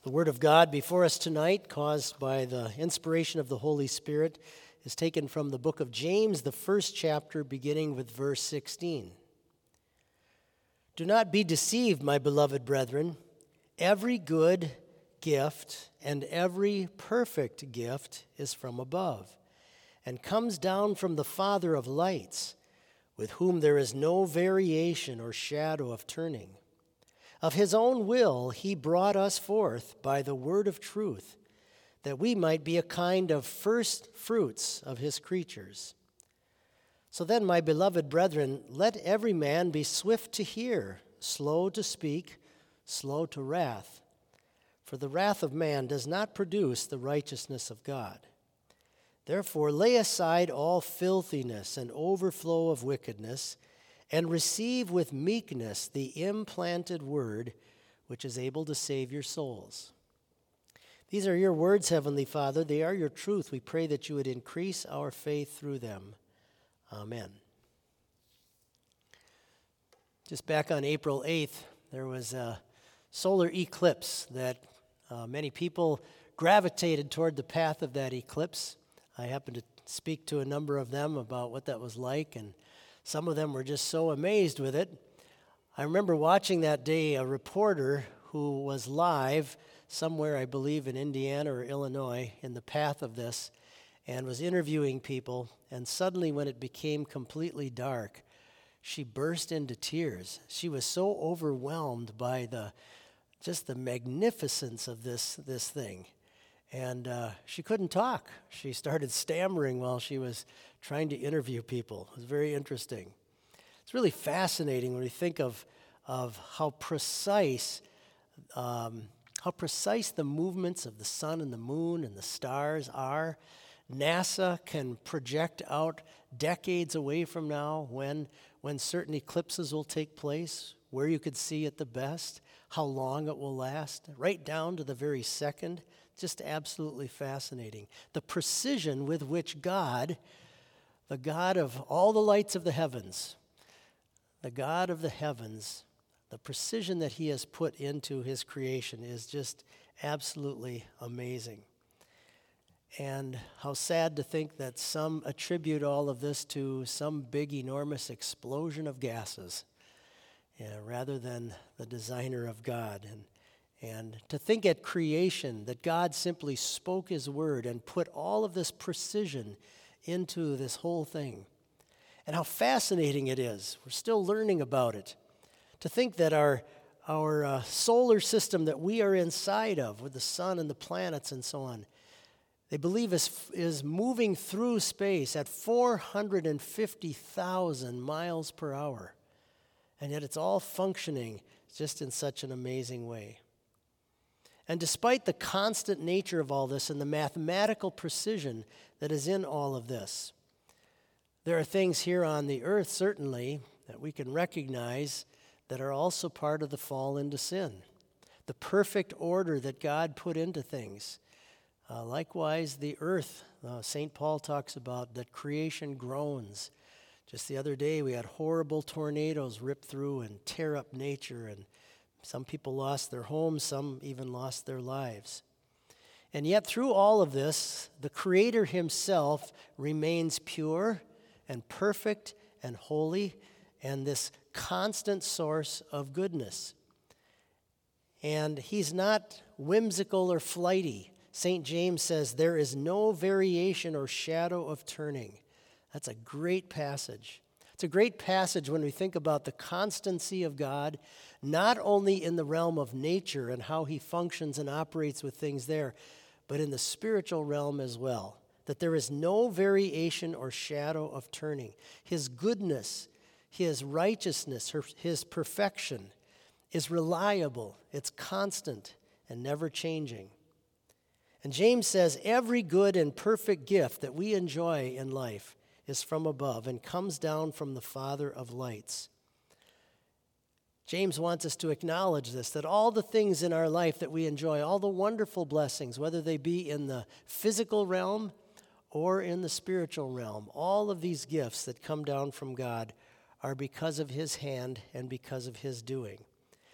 The Word of God before us tonight, caused by the inspiration of the Holy Spirit, is taken from the book of James, the first chapter, beginning with verse 16. Do not be deceived, my beloved brethren. Every good gift and every perfect gift is from above, and comes down from the Father of lights, with whom there is no variation or shadow of turning. Of his own will he brought us forth by the word of truth, that we might be a kind of first fruits of his creatures. So then, my beloved brethren, let every man be swift to hear, slow to speak, slow to wrath. For the wrath of man does not produce the righteousness of God. Therefore lay aside all filthiness and overflow of wickedness, and receive with meekness the implanted word, which is able to save your souls. These are your words, Heavenly Father. They are your truth. We pray that you would increase our faith through them. Amen. Just back on April 8th, there was a solar eclipse that many people gravitated toward the path of that eclipse. I happened to speak to a number of them about what that was like, and some of them were just so amazed with it. I remember watching that day a reporter who was live somewhere, I believe in Indiana or Illinois, in the path of this, and was interviewing people. And suddenly, when it became completely dark, she burst into tears. She was so overwhelmed by just the magnificence of this thing. And she couldn't talk. She started stammering while she was trying to interview people. It was very interesting. It's really fascinating when we think of how precise the movements of the sun and the moon and the stars are. NASA can project out decades away from now when certain eclipses will take place, where you could see it the best, how long it will last, right down to the very second. Just absolutely fascinating. The precision with which God, the God of all the lights of the heavens, the God of the heavens, the precision that he has put into his creation is just absolutely amazing. And how sad to think that some attribute all of this to some big, enormous explosion of gases, rather than the designer of God. And to think at creation that God simply spoke his word and put all of this precision into this whole thing. And how fascinating it is. We're still learning about it. To think that our solar system that we are inside of, with the sun and the planets and so on, they believe is moving through space at 450,000 miles per hour. And yet it's all functioning just in such an amazing way. And despite the constant nature of all this and the mathematical precision that is in all of this, there are things here on the earth, certainly, that we can recognize that are also part of the fall into sin. The perfect order that God put into things. Likewise, the earth, St. Paul talks about that creation groans. Just the other day, we had horrible tornadoes rip through and tear up nature, and some people lost their homes, some even lost their lives. And yet through all of this, the Creator himself remains pure and perfect and holy, and this constant source of goodness. And he's not whimsical or flighty. St. James says, there is no variation or shadow of turning. That's a great passage. It's a great passage when we think about the constancy of God, not only in the realm of nature and how he functions and operates with things there, but in the spiritual realm as well. That there is no variation or shadow of turning. His goodness, his righteousness, his perfection is reliable, it's constant, and never changing. And James says every good and perfect gift that we enjoy in life is from above and comes down from the Father of lights. James wants us to acknowledge this, that all the things in our life that we enjoy, all the wonderful blessings, whether they be in the physical realm or in the spiritual realm, all of these gifts that come down from God are because of his hand and because of his doing.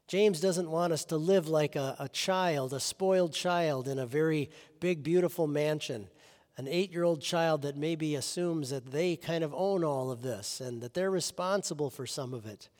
James doesn't want us to live like a child, a spoiled child in a very big, beautiful mansion. An 8-year-old child that maybe assumes that they kind of own all of this and that they're responsible for some of it.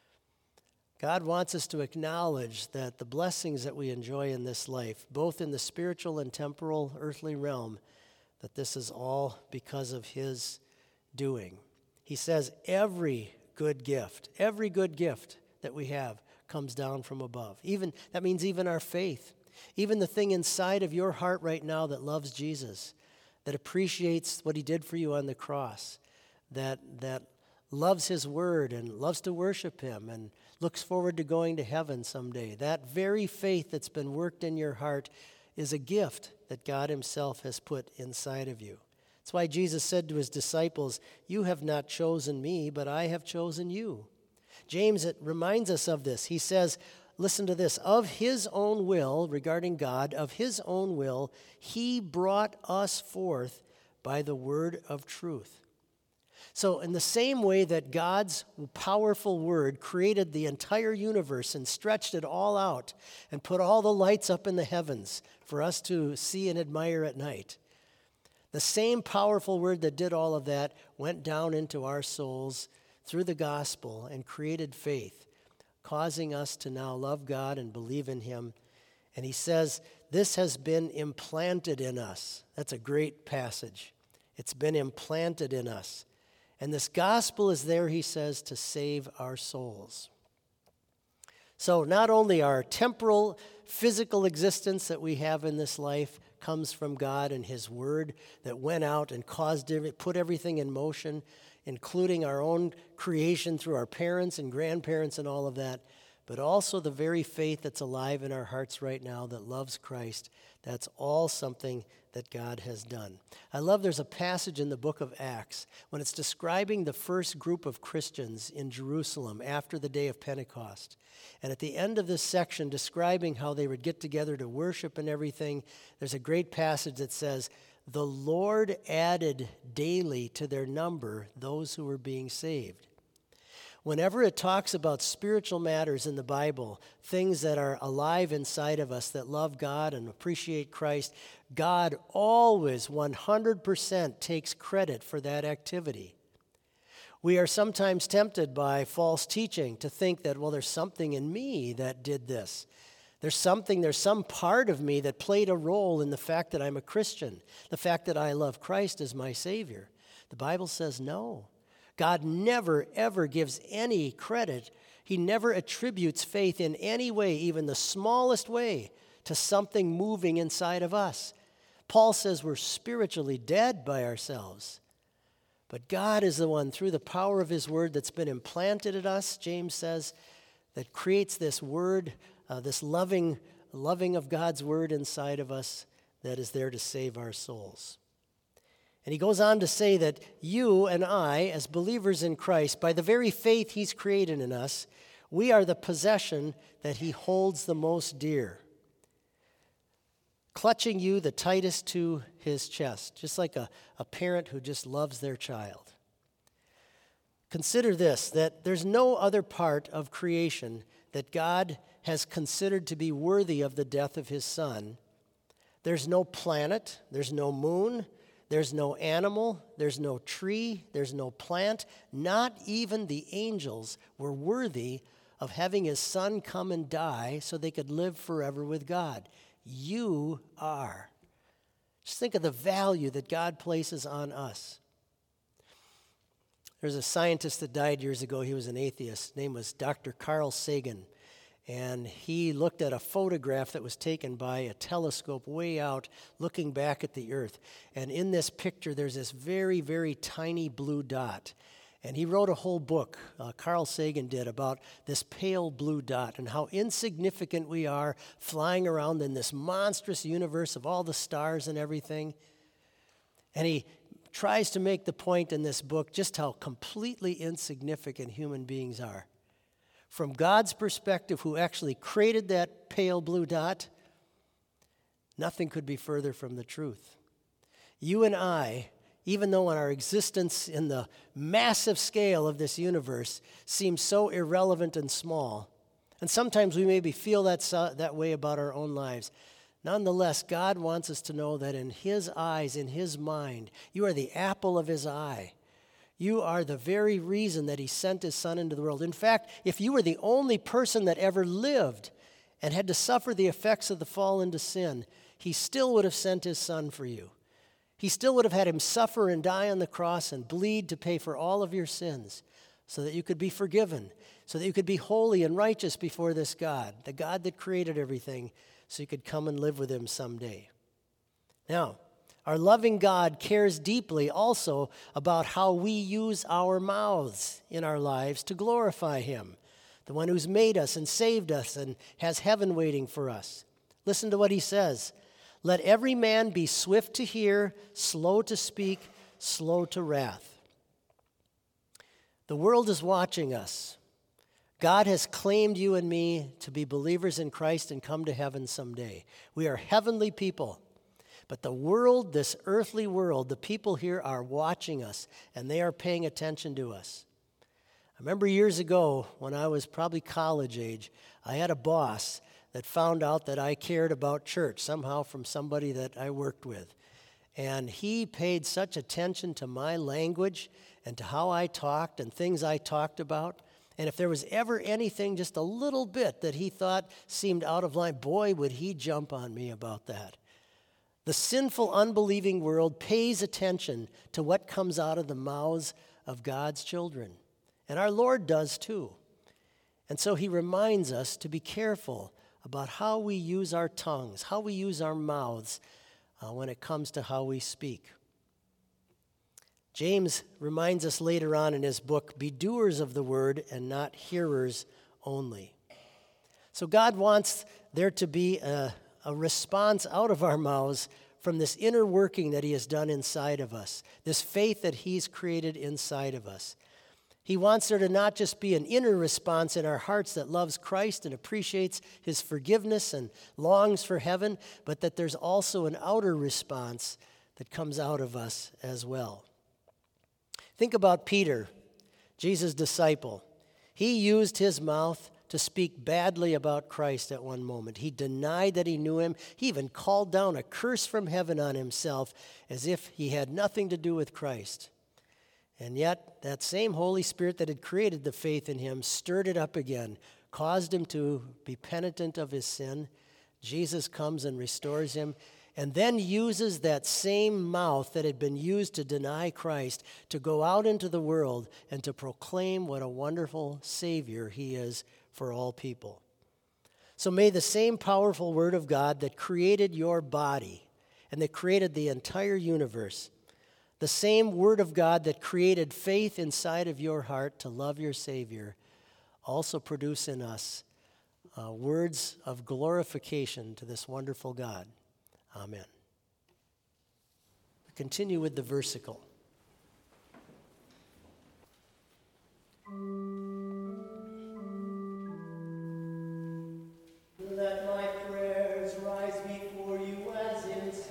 God wants us to acknowledge that the blessings that we enjoy in this life, both in the spiritual and temporal earthly realm, that this is all because of His doing. He says every good gift that we have comes down from above. That means even our faith, even the thing inside of your heart right now that loves Jesus, that appreciates what He did for you on the cross, that loves His word and loves to worship Him and looks forward to going to heaven someday. That very faith that's been worked in your heart is a gift that God Himself has put inside of you. That's why Jesus said to His disciples, "You have not chosen me, but I have chosen you." James, it reminds us of this. He says, listen to this, of His own will, regarding God, of His own will, He brought us forth by the word of truth. So in the same way that God's powerful word created the entire universe and stretched it all out and put all the lights up in the heavens for us to see and admire at night, the same powerful word that did all of that went down into our souls through the gospel and created faith, causing us to now love God and believe in Him. And he says, this has been implanted in us. That's a great passage. It's been implanted in us. And this gospel is there, he says, to save our souls. So not only our temporal, physical existence that we have in this life comes from God and His word that went out and put everything in motion, including our own creation through our parents and grandparents and all of that, but also the very faith that's alive in our hearts right now that loves Christ. That's all something that God has done. I love there's a passage in the book of Acts when it's describing the first group of Christians in Jerusalem after the day of Pentecost. And at the end of this section describing how they would get together to worship and everything, there's a great passage that says, "The Lord added daily to their number those who were being saved." Whenever it talks about spiritual matters in the Bible, things that are alive inside of us that love God and appreciate Christ, God always 100% takes credit for that activity. We are sometimes tempted by false teaching to think that, well, there's something in me that did this. There's some part of me that played a role in the fact that I'm a Christian, the fact that I love Christ as my Savior. The Bible says no. God never, ever gives any credit. He never attributes faith in any way, even the smallest way, to something moving inside of us. Paul says we're spiritually dead by ourselves. But God is the one, through the power of His word that's been implanted in us, James says, that creates this word, this loving of God's word inside of us that is there to save our souls. And he goes on to say that you and I, as believers in Christ, by the very faith He's created in us, we are the possession that He holds the most dear, clutching you the tightest to His chest, just like a parent who just loves their child. Consider this, that there's no other part of creation that God has considered to be worthy of the death of His Son. There's no planet, there's no moon, there's no animal, there's no tree, there's no plant. Not even the angels were worthy of having His Son come and die so they could live forever with God. You are. Just think of the value that God places on us. There's a scientist that died years ago. He was an atheist. His name was Dr. Carl Sagan. And he looked at a photograph that was taken by a telescope way out, looking back at the earth. And in this picture, there's this very, very tiny blue dot. And he wrote a whole book, Carl Sagan did, about this pale blue dot and how insignificant we are flying around in this monstrous universe of all the stars and everything. And he tries to make the point in this book just how completely insignificant human beings are. From God's perspective, who actually created that pale blue dot, nothing could be further from the truth. You and I, even though our existence in the massive scale of this universe seems so irrelevant and small, And sometimes we maybe feel that way about our own lives. Nonetheless, God wants us to know that in His eyes, in His mind, you are the apple of His eye. You are the very reason that He sent His Son into the world. In fact, if you were the only person that ever lived and had to suffer the effects of the fall into sin, He still would have sent His Son for you. He still would have had Him suffer and die on the cross and bleed to pay for all of your sins so that you could be forgiven, so that you could be holy and righteous before this God, the God that created everything, so you could come and live with Him someday. Now, our loving God cares deeply also about how we use our mouths in our lives to glorify Him, the one who's made us and saved us and has heaven waiting for us. Listen to what He says. Let every man be swift to hear, slow to speak, slow to wrath. The world is watching us. God has claimed you and me to be believers in Christ and come to heaven someday. We are heavenly people. But the world, this earthly world, the people here are watching us, and they are paying attention to us. I remember years ago, when I was probably college age, I had a boss that found out that I cared about church, somehow from somebody that I worked with. And he paid such attention to my language and to how I talked and things I talked about. And if there was ever anything just a little bit that he thought seemed out of line, boy, would he jump on me about that. The sinful, unbelieving world pays attention to what comes out of the mouths of God's children. And our Lord does too. And so He reminds us to be careful about how we use our tongues, how we use our mouths when it comes to how we speak. James reminds us later on in his book, be doers of the word and not hearers only. So God wants there to be a response out of our mouths from this inner working that He has done inside of us, this faith that He's created inside of us. He wants there to not just be an inner response in our hearts that loves Christ and appreciates His forgiveness and longs for heaven, but that there's also an outer response that comes out of us as well. Think about Peter, Jesus' disciple. He used his mouth to speak badly about Christ at one moment. He denied that he knew Him. He even called down a curse from heaven on himself as if he had nothing to do with Christ. And yet, that same Holy Spirit that had created the faith in him stirred it up again, caused him to be penitent of his sin. Jesus comes and restores him, and then uses that same mouth that had been used to deny Christ to go out into the world and to proclaim what a wonderful Savior He is for all people. So may the same powerful Word of God that created your body and that created the entire universe, the same Word of God that created faith inside of your heart to love your Savior, also produce in us words of glorification to this wonderful God. Amen. We continue with the versicle. Let my prayers rise before you as incense.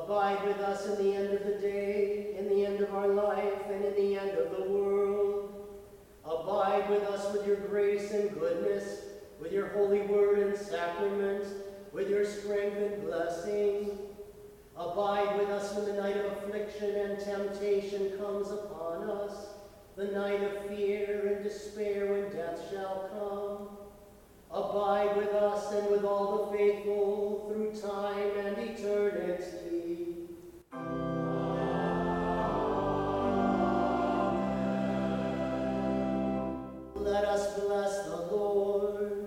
Abide with us in the end of the day, in the end of our life, and in the end of the world. Abide with us with your grace and goodness, with your holy word and sacraments, with your strength and blessing. Abide with us when the night of affliction and temptation comes upon us, the night of fear and despair when death shall come. Abide with us and with all the faithful through time and eternity. Let us bless the Lord.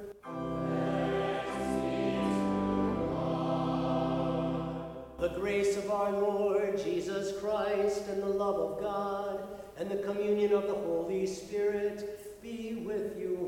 The grace of our Lord Jesus Christ and the love of God and the communion of the Holy Spirit be with you